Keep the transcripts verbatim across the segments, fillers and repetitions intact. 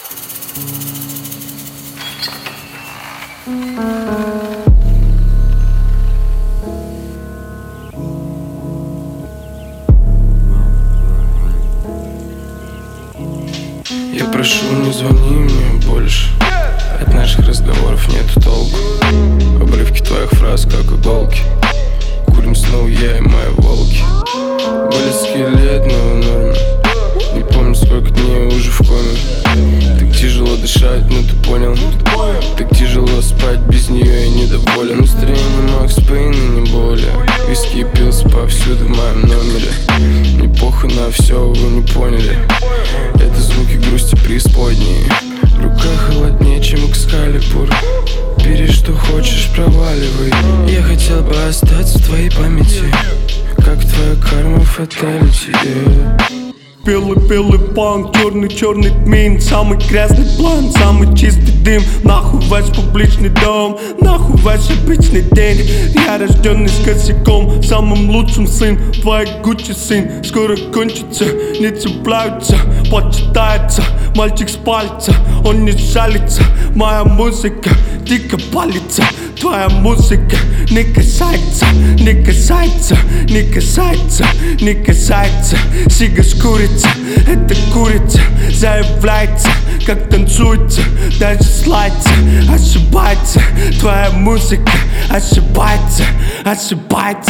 Я прошу, не звони мне больше. От наших разговоров нету толку. Обрывки твоих фраз, как иголки. Курим снова я и мои волки. Болит скелет, но в норме. Не помню, сколько дней уже в коме. Так тяжело дышать, ну ты понял. Так тяжело спать, без нее я недоволен. Настроение Макс Пейн и не более. Виски пился повсюду в моем номере. Мне похуй на все, вы не поняли. Это звуки грусти преисподней. Рука холоднее, чем Экскалибур. Бери, что хочешь, проваливай. Я хотел бы остаться в твоей памяти, как твоя карма фаталити. Белый-белый панк, черный-черный тмин. Самый грязный план, самый чистый дым. Нахуй весь публичный дом, нахуй весь обычный день. Я рожденный с косяком, самым лучшим сын. Твой Гуччи сын, скоро кончится. Не цепляются, почитается. Мальчик с пальца, он не жалится. Моя музыка дико палится. Твоя музыка не касается, не касается, не касается, не касается. Сига с курица, это курица заявляется, как танцуется, даже слайдится. Ошибается, твоя музыка ошибается, ошибается.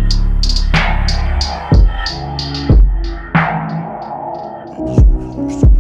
Что